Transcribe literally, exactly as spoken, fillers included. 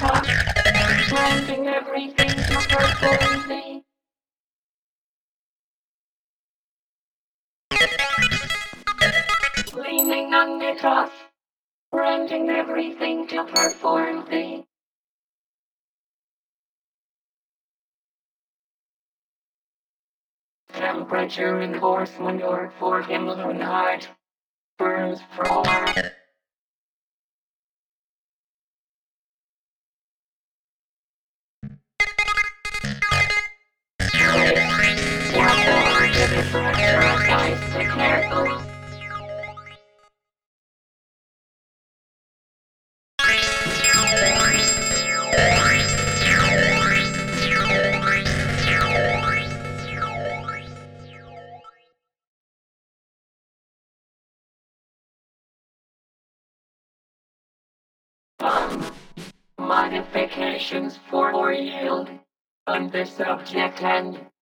top, planting everything to perform thee. Leaning on the top, renting everything to perform thee. Temperature in horse manure for Himmel heart burns for careful. Um, modifications for yield on the subject end.